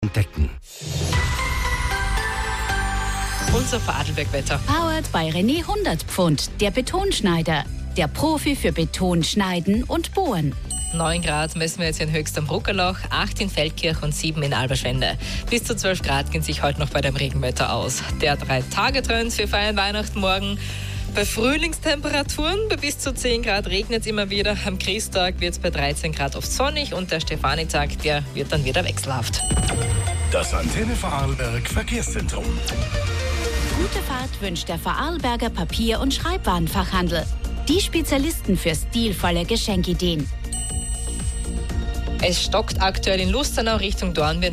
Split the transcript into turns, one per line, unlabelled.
entdecken.
Unser Vorarlberg-Wetter.
Powered bei René Hundertpfund, der Betonschneider. Der Profi für Beton schneiden und bohren.
9 Grad messen wir jetzt in Höchst am Bruckerloch, 8 in Feldkirch und 7 in Alberschwende. Bis zu 12 Grad gehen sich heute noch bei dem Regenwetter aus. Der 3-Tage-Trend für feiern Weihnachten morgen. Bei Frühlingstemperaturen bei bis zu 10 Grad regnet es immer wieder. Am Christtag wird es bei 13 Grad oft sonnig und der Stefanitag, der wird dann wieder wechselhaft.
Das Antenne Vorarlberg Verkehrszentrum.
Gute Fahrt wünscht der Vorarlberger Papier- und Schreibwarenfachhandel. Die Spezialisten für stilvolle Geschenkideen.
Es stockt aktuell in Lustenau Richtung Dornbirn.